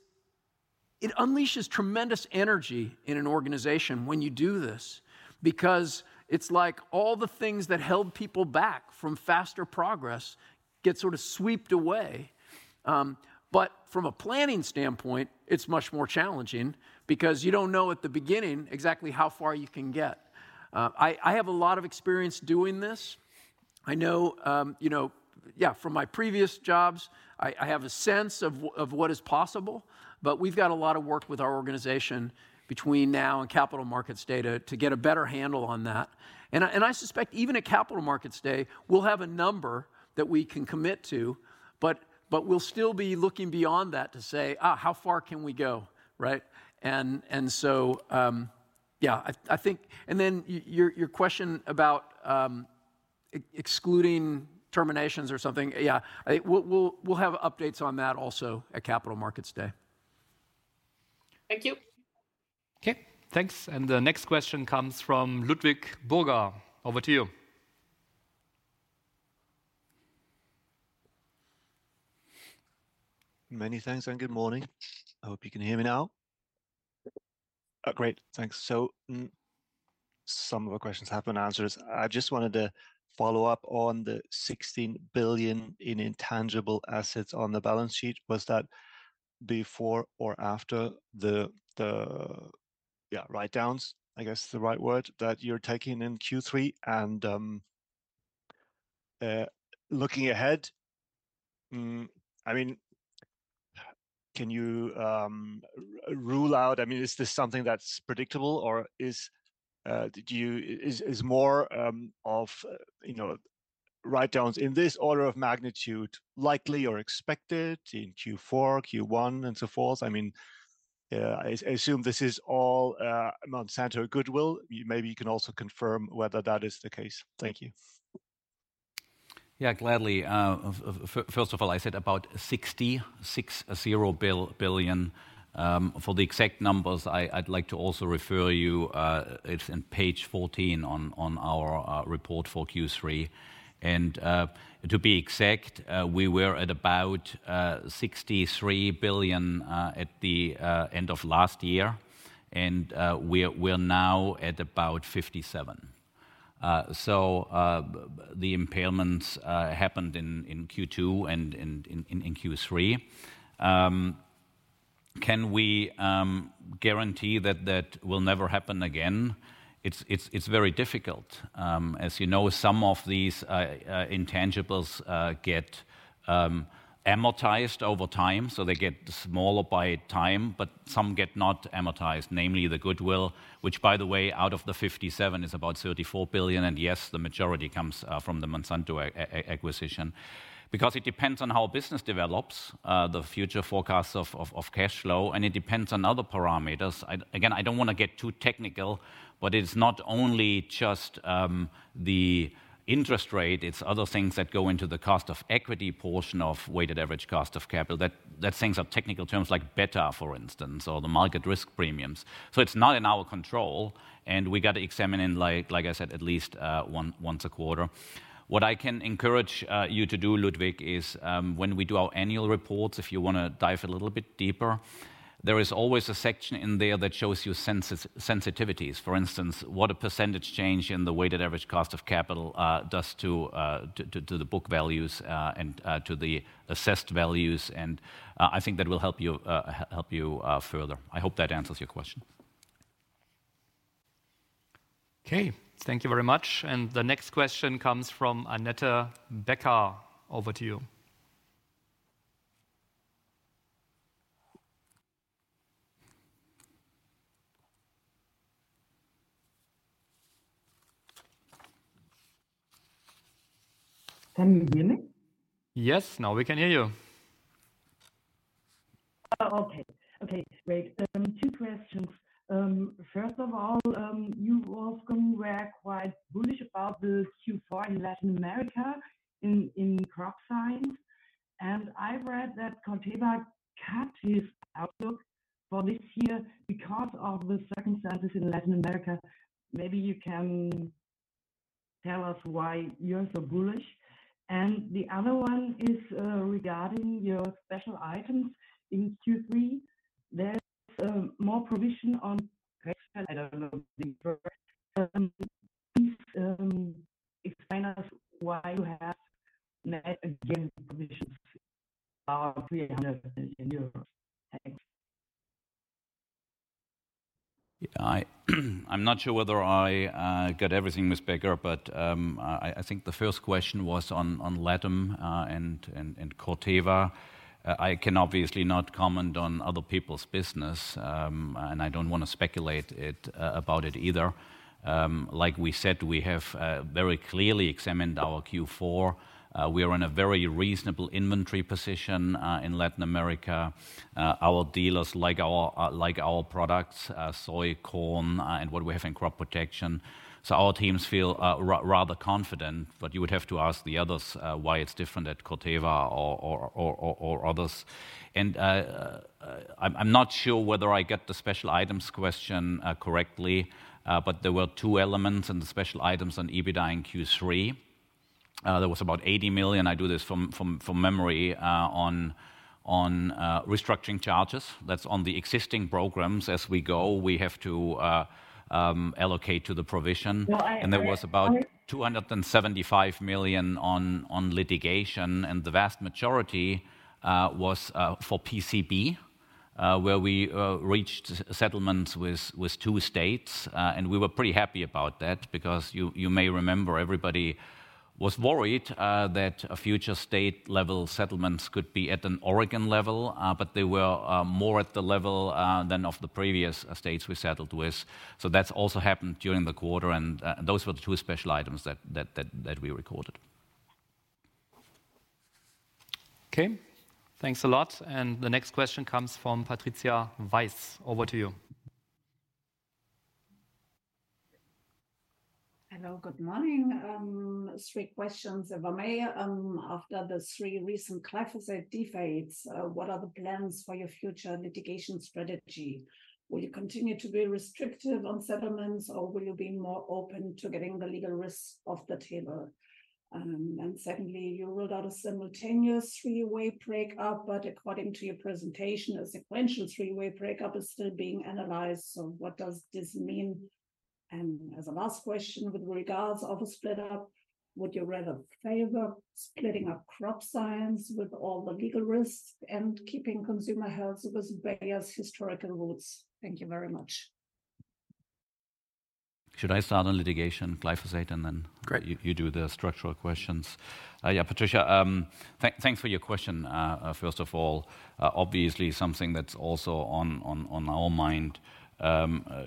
B: it unleashes tremendous energy in an organization when you do this, because it's like all the things that held people back from faster progress get sort of swept away. Um, but from a planning standpoint, it's much more challenging because you don't know at the beginning exactly how far you can get. Uh, I, I have a lot of experience doing this. I know, um, you know, yeah, from my previous jobs, I, I have a sense of, of what is possible, but we've got a lot of work with our organization between now and Capital Markets Day to, to get a better handle on that. And I, and I suspect even at Capital Markets Day, we'll have a number that we can commit to, but but we'll still be looking beyond that to say, ah, how far can we go, right? And and so, um, yeah, I, I think, and then your your question about um, excluding terminations or something, yeah, I think we'll, we'll we'll have updates on that also at Capital Markets Day.
E: Thank you.
A: Okay, thanks. And the next question comes from Ludwig Burger. Over to you.
F: Many thanks and good morning. I hope you can hear me now. Uh, great, thanks. So mm, some of the questions have been answered. I just wanted to follow up on the sixteen billion in intangible assets on the balance sheet. Was that before or after the the yeah write-downs? I guess the right word that you're taking in Q three. And um, uh, looking ahead, mm, I mean. Can you um, rule out? I mean, is this something that's predictable, or is uh, did you is is more um, of uh, you know write-downs in this order of magnitude likely or expected in Q four, Q one, and so forth? I mean, uh, I, I assume this is all uh, Monsanto goodwill. Maybe you can also confirm whether that is the case. Thank you.
C: Yeah, gladly. Uh, first of all, I said about sixty-six billion. Um, for the exact numbers, I, I'd like to also refer you, uh, it's in page fourteen on, on our uh, report for Q three. And uh, to be exact, uh, we were at about uh, sixty-three billion uh, at the uh, end of last year, and uh, we're, we're now at about fifty-seven. Uh, so uh, the impairments uh, happened in, in Q two and in, in, in Q three. Um, can we um, guarantee that that will never happen again? It's, it's, it's very difficult. Um, as you know, some of these uh, uh, intangibles uh, get um, amortized over time, so they get smaller by time, but some get not amortized, namely the goodwill, which, by the way, out of the fifty-seven is about thirty-four billion, and yes, the majority comes uh, from the Monsanto a- a- acquisition. Because it depends on how business develops, uh, the future forecasts of, of, of cash flow, and it depends on other parameters. I, again, I don't want to get too technical, but it's not only just um, the interest rate, it's other things that go into the cost of equity portion of weighted average cost of capital. That, that things are technical terms like beta, for instance, or the market risk premiums. So it's not in our control, and we got to examine it, like, like I said, at least uh, one, once a quarter. What I can encourage uh, you to do, Ludwig, is um, when we do our annual reports, if you want to dive a little bit deeper, there is always a section in there that shows you sensi- sensitivities. For instance, what a percentage change in the weighted average cost of capital uh, does to, uh, to, to, to the book values uh, and uh, to the assessed values, and uh, I think that will help you uh, help you uh, further. I hope that answers your question.
A: Okay, thank you very much. And the next question comes from Annette Becker. Over to you.
G: Can you hear me?
A: Yes, now we can hear you.
G: Oh, okay, okay, great. Um, two questions. Um, first of all, um, you, Wolfgang, were quite bullish about the Q four in Latin America in, in crop science. And I read that Corteva cut his outlook for this year because of the circumstances in Latin America. Maybe you can tell us why you're so bullish. And the other one is uh, regarding your special items in Q three. There's uh, more provision on, I don't know, the word. Um, please um, explain us why you have net again provisions are three hundred million euros. Thanks.
C: Yeah, I, I'm I'm not sure whether I uh, got everything, Miz Becker, but um, I, I think the first question was on, on Latam uh, and, and, and Corteva. Uh, I can obviously not comment on other people's business, um, and I don't want to speculate it, uh, about it either. Um, like we said, we have uh, very clearly examined our Q four. Uh, we are in a very reasonable inventory position uh, in Latin America. Uh, our dealers like our uh, like our products, uh, soy, corn, uh, and what we have in crop protection. So our teams feel uh, ra- rather confident. But you would have to ask the others uh, why it's different at Corteva or or, or, or, or others. And uh, uh, I'm, I'm not sure whether I get the special items question uh, correctly. Uh, but there were two elements in the special items on EBITDA in Q three. Uh, there was about eighty million, I do this from, from, from memory, uh, on, on uh, restructuring charges. That's on the existing programs. As we go, we have to uh, um, allocate to the provision.
G: Well, I,
C: and there
G: I,
C: was about
G: I,
C: two hundred seventy-five million on, on litigation, and the vast majority uh, was uh, for P C B. Uh, where we uh, reached settlements with, with two states, uh, and we were pretty happy about that, because you, you may remember everybody was worried uh, that a future state-level settlements could be at an Oregon level, uh, but they were uh, more at the level uh, than of the previous uh, states we settled with. So that's also happened during the quarter, and uh, those were the two special items that, that, that, that we recorded.
A: Okay. Thanks a lot. And the next question comes from Patricia Weiss. Over to you.
H: Hello, good morning. Um, three questions, if I may. Um, after the three recent glyphosate defeats, uh, what are the plans for your future litigation strategy? Will you continue to be restrictive on settlements, or will you be more open to getting the legal risks off the table? Um, and secondly, you ruled out a simultaneous three-way breakup, but according to your presentation, a sequential three-way breakup is still being analyzed. So what does this mean? And as a last question, with regards of a split up, would you rather favor splitting up crop science with all the legal risks and keeping consumer health with Bayer's historical roots? Thank you very much.
C: Should I start on litigation, glyphosate, and then
B: Great.
C: You, you do the structural questions? Uh, yeah, Patricia, um, th- thanks for your question, uh, uh, first of all. Uh, obviously, something that's also on, on, on our mind. Um, uh,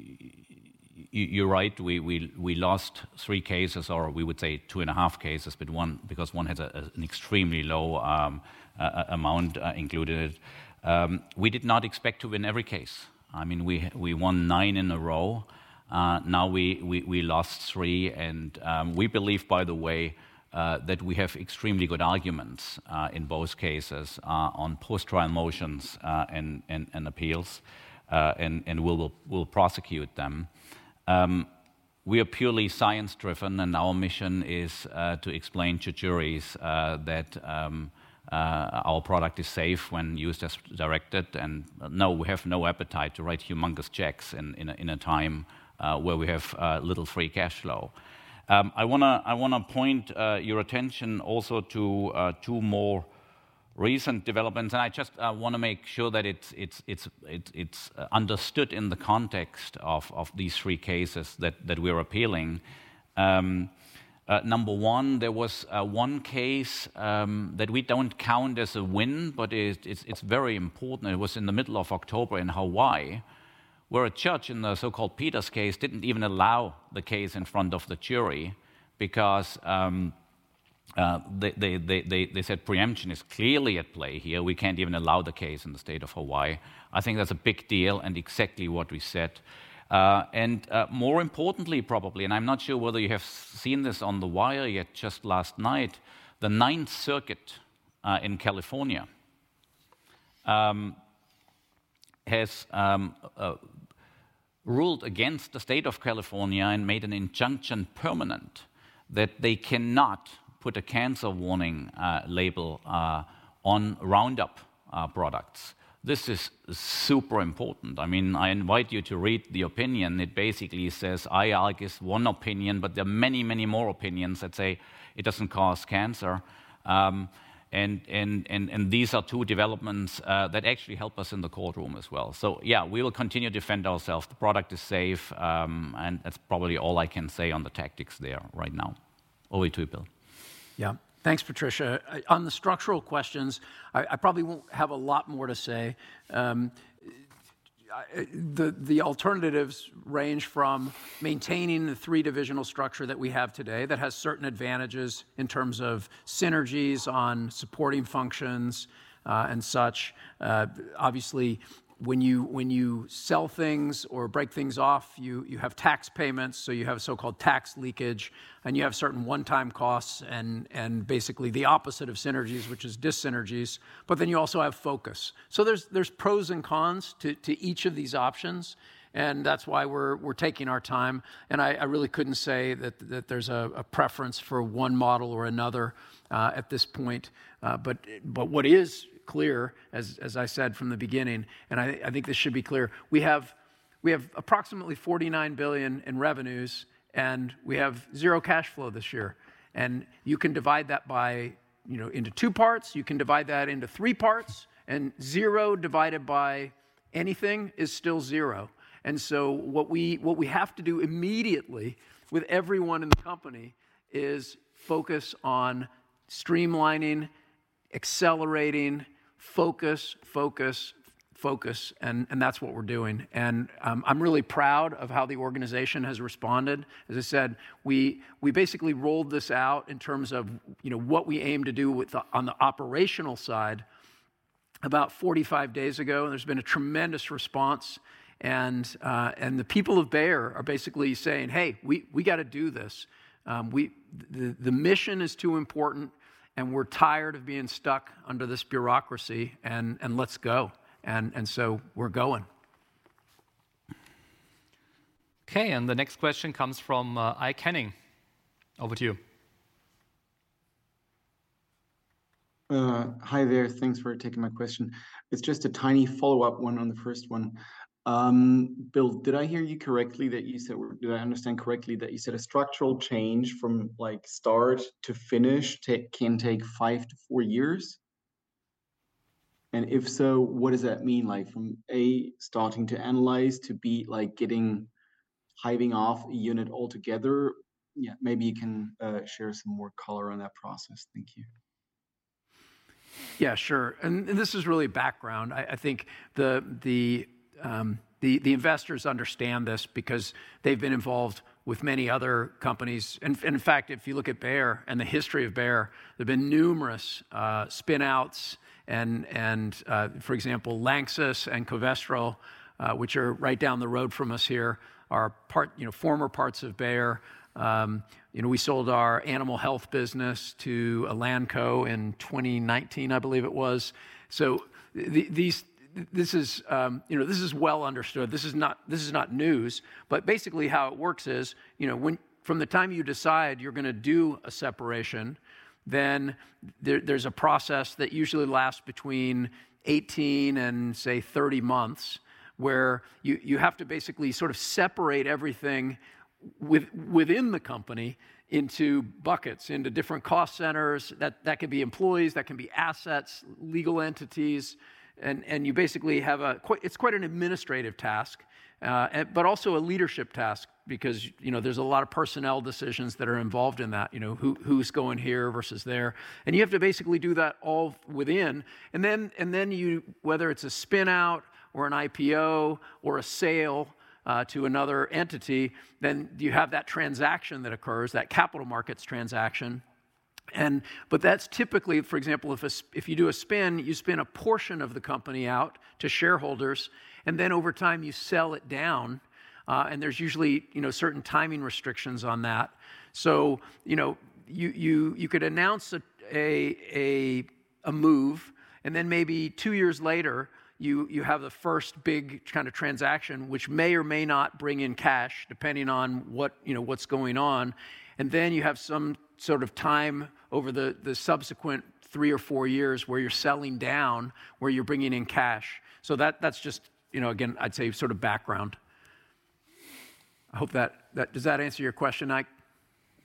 C: you, you're right, we, we, we lost three cases, or we would say two and a half cases, but one because one has a, a, an extremely low um, uh, amount uh, included. Um, we did not expect to win every case. I mean, we, we won nine in a row. Uh, now we, we, we lost three, and um, we believe, by the way, uh, that we have extremely good arguments uh, in both cases uh, on post-trial motions uh, and, and, and appeals, uh, and, and we'll, we'll prosecute them. Um, we are purely science-driven, and our mission is uh, to explain to juries uh, that um, uh, our product is safe when used as directed, and uh, no, we have no appetite to write humongous checks in, in, a, in a time Uh, where we have uh, little free cash flow. Um, I want to I wanna point uh, your attention also to uh, two more recent developments, and I just uh, want to make sure that it's, it's, it's, it's, it's understood in the context of, of these three cases that, that we're appealing. Um, uh, number one, there was uh, one case um, that we don't count as a win, but it, it's, it's very important. It was in the middle of October in Hawaii, where a judge in the so-called Peters case didn't even allow the case in front of the jury because um, uh, they, they, they, they said preemption is clearly at play here. We can't even allow the case in the state of Hawaii. I think that's a big deal and exactly what we said. Uh, and uh, more importantly, probably, and I'm not sure whether you have seen this on the wire yet, just last night, the Ninth Circuit uh, in California um, has um, uh, ruled against the state of California and made an injunction permanent that they cannot put a cancer warning uh, label uh, on Roundup uh, products. This is super important. I mean, I invite you to read the opinion. It basically says I A R C is one opinion, but there are many, many more opinions that say it doesn't cause cancer. Um, And, and, and, and these are two developments uh, that actually help us in the courtroom as well. So yeah, we will continue to defend ourselves. The product is safe, um, and that's probably all I can say on the tactics there right now. Over to you, Bill.
B: Yeah, thanks, Patricia. On the structural questions, I, I probably won't have a lot more to say. Um, The, the alternatives range from maintaining the three divisional structure that we have today that has certain advantages in terms of synergies on supporting functions uh, and such. Uh, obviously, when you when you sell things or break things off, you, you have tax payments, so you have so-called tax leakage, and you have certain one-time costs and, and basically the opposite of synergies, which is dyssynergies, but then you also have focus. So there's there's pros and cons to, to each of these options, and that's why we're we're taking our time. And I, I really couldn't say that, that there's a, a preference for one model or another uh, at this point, uh, but but what is clear, as as I said from the beginning, and I, I think this should be clear, we have we have approximately forty-nine billion dollars in revenues, and we have zero cash flow this year. And you can divide that by, you know, into two parts, you can divide that into three parts, and zero divided by anything is still zero. And so what we what we have to do immediately with everyone in the company is focus on streamlining, accelerating, focus, focus, focus, and, and that's what we're doing. And um, I'm really proud of how the organization has responded. As I said, we we basically rolled this out in terms of, you know, what we aim to do with the, on the operational side about forty-five days ago, and there's been a tremendous response. And uh, and the people of Bayer are basically saying, hey, we, we got to do this. Um, we the, the mission is too important, and we're tired of being stuck under this bureaucracy, and, and let's go. And, and so we're going.
A: Okay, and the next question comes from uh, Ike Henning. Over to you.
I: Uh, hi there, thanks for taking my question. It's just a tiny follow-up one on the first one. Um, Bill, did I hear you correctly that you said, or did I understand correctly that you said a structural change from like start to finish take, can take five to four years? And if so, what does that mean? Like from A, starting to analyze, to B, like getting, hiving off a unit altogether? Yeah, maybe you can uh, share some more color on that process. Thank you.
B: Yeah, sure. And, and this is really background. I, I think the the um, the the investors understand this because they've been involved with many other companies. And, and in fact, if you look at Bayer and the history of Bayer, there have been numerous uh, spin-outs and, and uh, for example, Lanxess and Covestro, uh, which are right down the road from us here, are part, you know, former parts of Bayer. Um, you know, we sold our animal health business to Elanco in twenty nineteen, I believe it was. So the, these, this is, um, you know, this is well understood. This is not, this is not news. But basically, how it works is, you know, when from the time you decide you're going to do a separation, then there, there's a process that usually lasts between eighteen and say thirty months, where you you have to basically sort of separate everything with, within the company into buckets, into different cost centers. That, that can be employees, that can be assets, legal entities, and, and you basically have a, quite, it's quite an administrative task, uh, and, but also a leadership task, because, you know, there's a lot of personnel decisions that are involved in that, you know, who, who's going here versus there. And you have to basically do that all within. And then, and then you, whether it's a spin out or an I P O or a sale, Uh, to another entity, then you have that transaction that occurs, that capital markets transaction. And but that's typically, for example, if a, if you do a spin, you spin a portion of the company out to shareholders, and then over time you sell it down. Uh, and there's usually, you know, certain timing restrictions on that. So, you know, you you you could announce a a a, a move, and then maybe two years later, You, you have the first big kind of transaction, which may or may not bring in cash, depending on what, you know, what's going on. And then you have some sort of time over the, the subsequent three or four years where you're selling down, where you're bringing in cash. So that that's just, you know, again, I'd say sort of background. I hope that, that does that answer your question, Ike?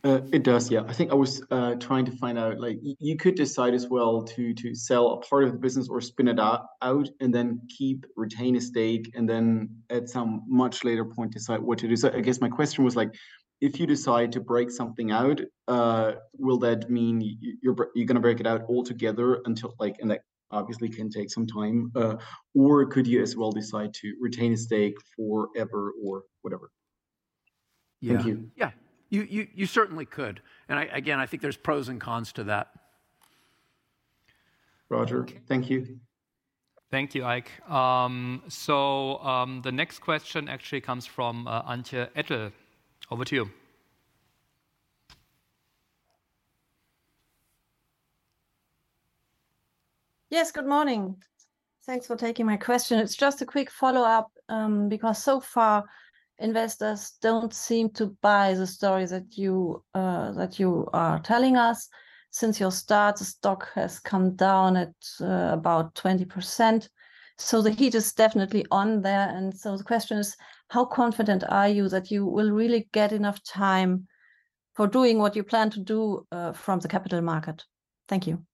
I: Uh, it does, yeah. I think I was uh, trying to find out, like, y- you could decide as well to to sell a part of the business or spin it out, out and then keep, retain a stake, and then at some much later point decide what to do. So I guess my question was like, if you decide to break something out, uh, will that mean y- you're br- you're gonna break it out altogether until like, and that obviously can take some time, uh, or could you as well decide to retain a stake forever or whatever?
B: Yeah.
I: Thank you.
B: Yeah, you, you, you certainly could. And I, again, I think there's pros and cons to that.
I: Roger,
A: Okay.
I: thank you.
A: Thank you, Ike. Um, so um, the next question actually comes from uh, Antje Ettel. Over to you.
J: Yes, good morning. Thanks for taking my question. It's just a quick follow-up um, because so far investors don't seem to buy the story that you uh, that you are telling us. Since your start, the stock has come down at uh, about twenty percent. So the heat is definitely on there. And so the question is, how confident are you that you will really get enough time for doing what you plan to do uh, from the capital market? Thank you.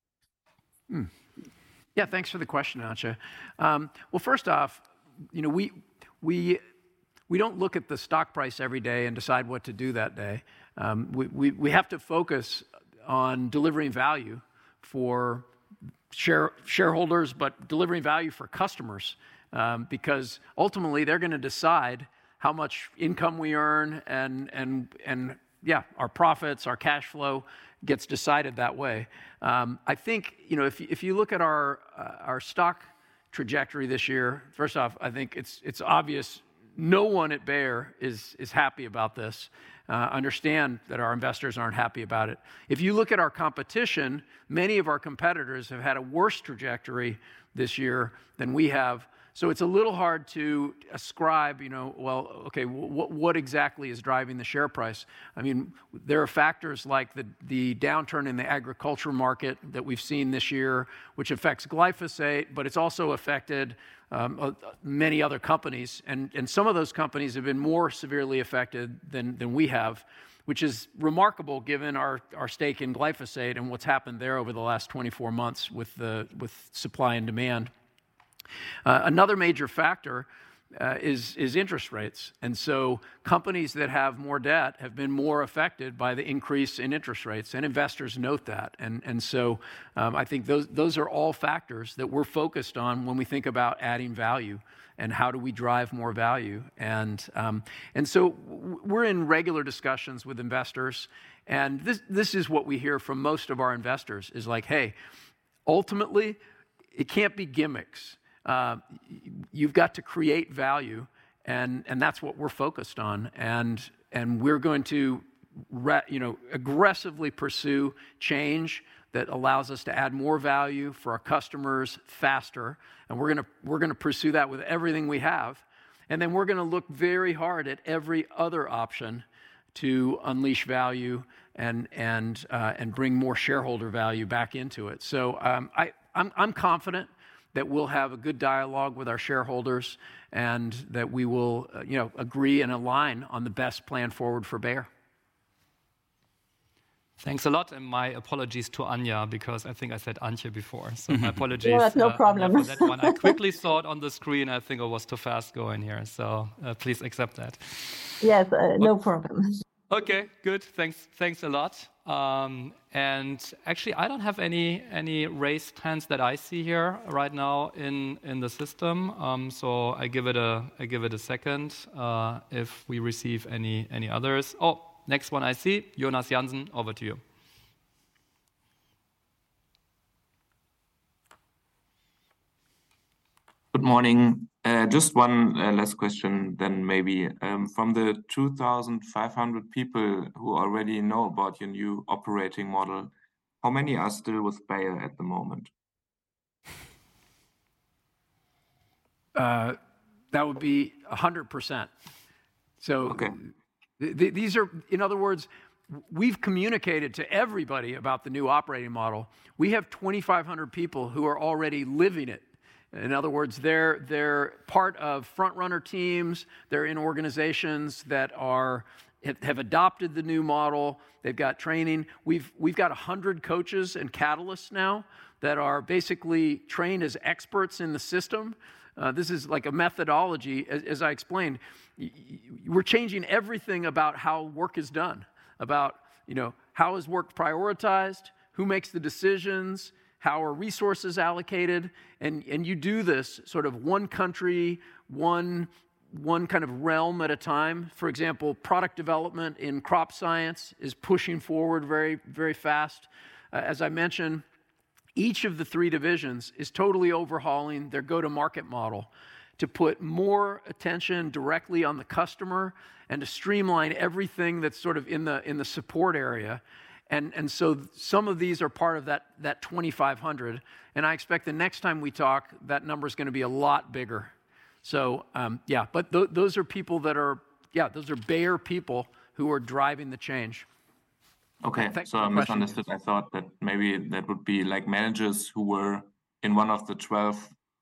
B: Hmm. Yeah, thanks for the question, Antje. Um, well, first off, you know, we we we don't look at the stock price every day and decide what to do that day. Um, we, we we have to focus on delivering value for share, shareholders, but delivering value for customers, um, because ultimately they're going to decide how much income we earn, and and and yeah, our profits, our cash flow gets decided that way. Um, I think, you know, if if you look at our uh, our stock trajectory this year, first off, I think it's it's obvious no one at Bayer is is happy about this. Uh, understand that our investors aren't happy about it. If you look at our competition, many of our competitors have had a worse trajectory this year than we have. So it's a little hard to ascribe, you know, well, okay, what, what exactly is driving the share price? I mean, there are factors like the, the downturn in the agriculture market that we've seen this year, which affects glyphosate, but it's also affected um, uh, many other companies. And, and some of those companies have been more severely affected than, than we have, which is remarkable given our, our stake in glyphosate and what's happened there over the last twenty-four months with, the, with supply and demand. Uh, another major factor uh, is, is interest rates. And so companies that have more debt have been more affected by the increase in interest rates, and investors note that. And, and so um, I think those, those are all factors that we're focused on when we think about adding value and how do we drive more value. And, um, and so we're in regular discussions with investors, and this, this is what we hear from most of our investors is like, hey, ultimately, it can't be gimmicks. Uh, you've got to create value, and, and that's what we're focused on. And, and we're going to re, you know, aggressively pursue change that allows us to add more value for our customers faster. And we're going to, we're going to pursue that with everything we have. And then we're going to look very hard at every other option to unleash value and, and, uh, and bring more shareholder value back into it. So um, I, I'm, I'm confident that we'll have a good dialogue with our shareholders, and that we will, uh, you know, agree and align on the best plan forward for Bayer.
A: Thanks a lot, and my apologies to Anja, because I think I said Antje before. So my apologies.
J: Yeah, no
A: uh,
J: problem.
A: Anja, for that one. I quickly saw it on the screen. I think I was too fast going here, so uh, please accept that.
J: Yes, uh, no problem.
A: Okay, good. Thanks, thanks a lot. Um, and actually, I don't have any any raised hands that I see here right now in in the system. Um, so I give it a I give it a second uh, if we receive any any others. Oh, next one I see, Jonas Jansen. Over to you.
K: Good morning. Uh, just one uh, last question then maybe. Um, from the two thousand five hundred people who already know about your new operating model, how many are still with Bayer at the moment?
B: Uh, that would be one hundred percent. So
K: okay.
B: th th these are, in other words, we've communicated to everybody about the new operating model. We have twenty-five hundred people who are already living it. In other words, they're, they're part of front-runner teams. They're in organizations that are have, have adopted the new model. They've got training. We've, we've got one hundred coaches and catalysts now that are basically trained as experts in the system. Uh, this is like a methodology, as, as I explained. We're changing everything about how work is done, about, you know, how is work prioritized, who makes the decisions, how are resources allocated, and, and you do this sort of one country, one, one kind of realm at a time. For example, product development in crop science is pushing forward very, very fast. Uh, as I mentioned, each of the three divisions is totally overhauling their go-to-market model to put more attention directly on the customer and to streamline everything that's sort of in the in the support area. And, and so some of these are part of that, that twenty-five hundred. And I expect the next time we talk, that number is going to be a lot bigger. So, um, yeah, but th- those are people that are, yeah, those are Bayer people who are driving the change.
K: Okay,
B: Thanks
K: so
B: for
K: I
B: the question.
K: misunderstood. I thought that maybe that would be like managers who were in one of the twelve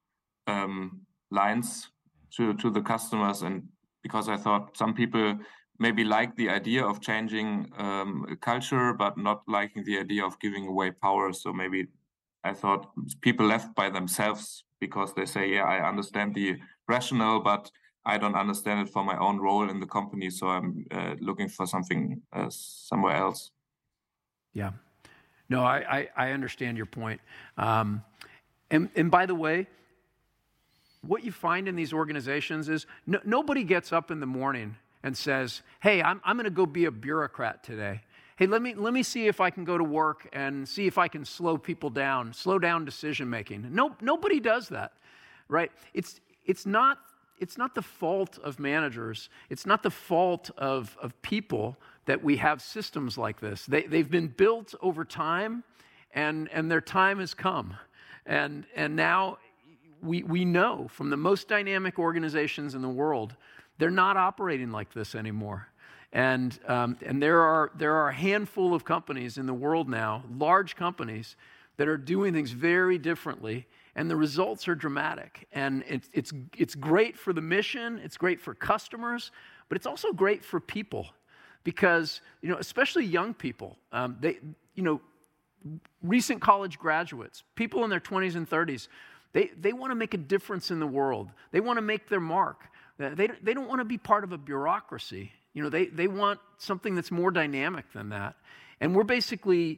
K: um, lines to, to the customers. And because I thought some people maybe like the idea of changing um, a culture, but not liking the idea of giving away power. So maybe I thought people left by themselves because they say, yeah, I understand the rationale, but I don't understand it for my own role in the company. So I'm uh, looking for something uh, somewhere else.
B: Yeah. No, I, I, I understand your point. Um, and, and by the way, what you find in these organizations is no, nobody gets up in the morning and says, hey, I'm, I'm going to go be a bureaucrat today. Hey, let me, let me see if I can go to work and see if I can slow people down, slow down decision making. No, nobody does that, right? It's, it's not, it's not the fault of managers. It's not the fault of, of people that we have systems like this. They, they've been built over time, and, and their time has come. And, and now we, we know from the most dynamic organizations in the world, they're not operating like this anymore. And, um, and there are, there are a handful of companies in the world now, large companies, that are doing things very differently, and the results are dramatic. And it's, it's, it's great for the mission, it's great for customers, but it's also great for people. Because, you know, especially young people, um, they, you know, recent college graduates, people in their twenties and thirties, they, they want to make a difference in the world. They want to make their mark. They, they don't want to be part of a bureaucracy. You know, they, they want something that's more dynamic than that. And we're basically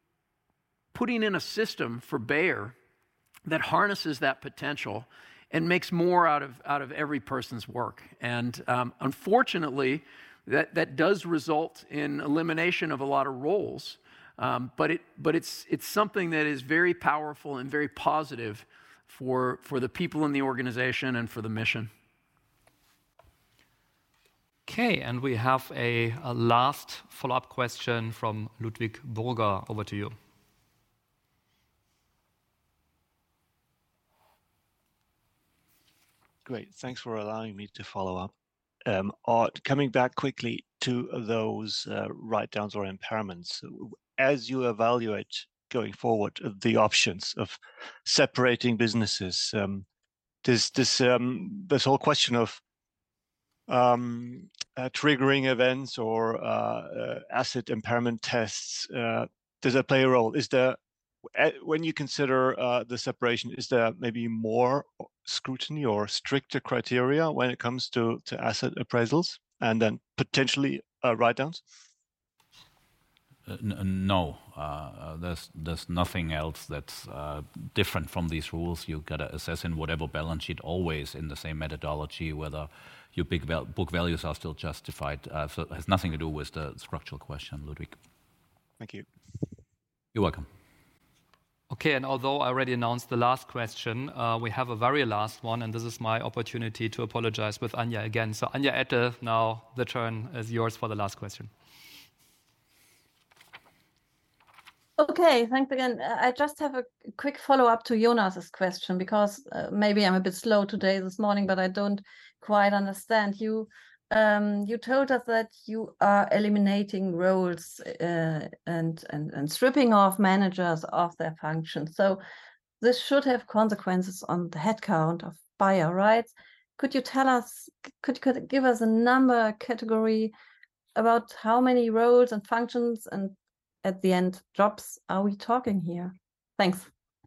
B: putting in a system for Bayer that harnesses that potential and makes more out of, out of every person's work. And um, unfortunately, That, that does result in elimination of a lot of roles, um, but it but it's it's something that is very powerful and very positive for for the people in the organization and for the mission.
A: Okay, and we have a, a last follow-up question from Ludwig Burger. Over to you.
F: Great, thanks for allowing me to follow up. Um, or coming back quickly to those uh, write-downs or impairments, as you evaluate going forward the options of separating businesses, um, this this um, this whole question of um, uh, triggering events or uh, uh, asset impairment tests, uh, does that play a role? Is there, when you consider uh, the separation, is there maybe more scrutiny or stricter criteria when it comes to, to asset appraisals and then potentially uh, write-downs?
C: Uh, n- no, uh, there's there's nothing else that's uh, different from these rules. You got to assess in whatever balance sheet, always in the same methodology, whether your big val- book values are still justified. Uh, so it has nothing to do with the structural question, Ludwig.
F: Thank you.
C: You're welcome.
A: Okay, and although I already announced the last question, uh, we have a very last one, and this is my opportunity to apologize with Anja again. So Anja Ette, now the turn is yours for the last question.
J: Okay, thanks again. I just have a quick follow-up to Jonas's question, because uh, maybe I'm a bit slow today this morning, but I don't quite understand. You um, you told us that you are eliminating roles uh, and, and, and stripping off managers of their functions. So this should have consequences on the headcount of Bayer, right? Could you tell us, could, could give us a number, category, about how many roles and functions and at the end jobs are we talking here? Thanks.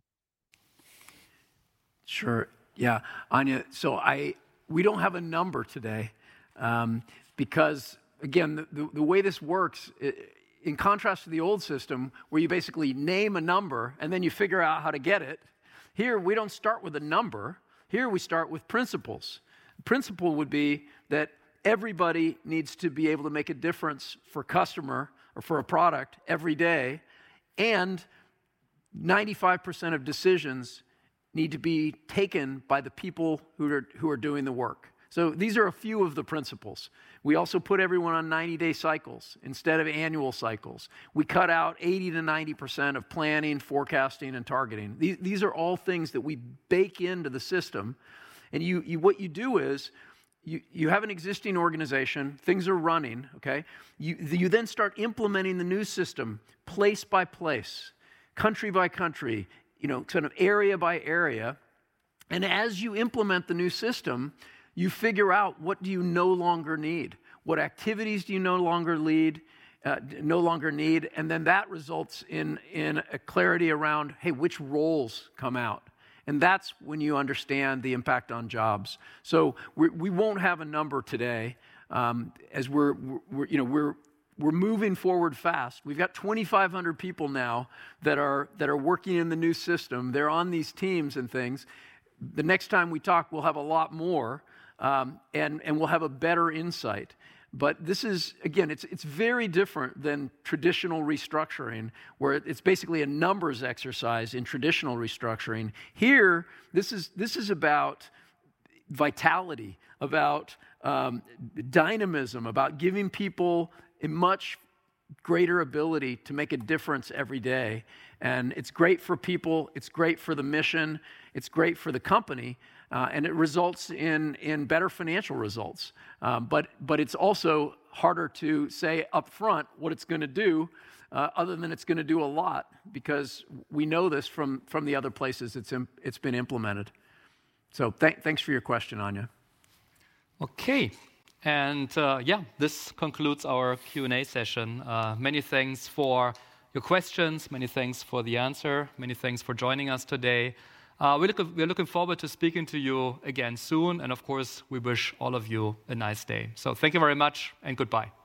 B: Sure. Yeah, Anya. So I we don't have a number today um, because again the, the, the way this works, it, in contrast to the old system where you basically name a number and then you figure out how to get it, here we don't start with a number. Here we start with principles. The principle would be that everybody needs to be able to make a difference for a customer or for a product every day, and ninety-five percent of decisions need to be taken by the people who are, who are doing the work. So these are a few of the principles. We also put everyone on ninety-day cycles instead of annual cycles. We cut out eighty to ninety percent of planning, forecasting, and targeting. These, these are all things that we bake into the system. And you, you what you do is, you, you have an existing organization, things are running, okay? You, you then start implementing the new system place by place, country by country, you know, kind of area by area. And as you implement the new system, you figure out what do you no longer need, what activities do you no longer lead, uh, no longer need, and then that results in, in a clarity around, hey, which roles come out. And that's when you understand the impact on jobs. So we're, we won't have a number today, um, as we're, we're, you know, we're we're moving forward fast. We've got twenty-five hundred people now that are that are working in the new system. They're on these teams and things. The next time we talk, we'll have a lot more, um, and and we'll have a better insight. But this is, again, it's it's very different than traditional restructuring, where it's basically a numbers exercise in traditional restructuring. Here, this is this is about vitality, about um, dynamism, about giving people a much greater ability to make a difference every day. And it's great for people, it's great for the mission, it's great for the company, uh, and it results in, in better financial results. Um, but, but it's also harder to say up front what it's going to do, uh, other than it's going to do a lot, because we know this from, from the other places it's, im- it's been implemented. So th- thanks for your question, Anya.
A: Okay. And uh, yeah, this concludes our Q and A session. Uh, many thanks for your questions. Many thanks for the answer. Many thanks for joining us today. Uh, we're, look, we're looking forward to speaking to you again soon. And of course, we wish all of you a nice day. So thank you very much and goodbye.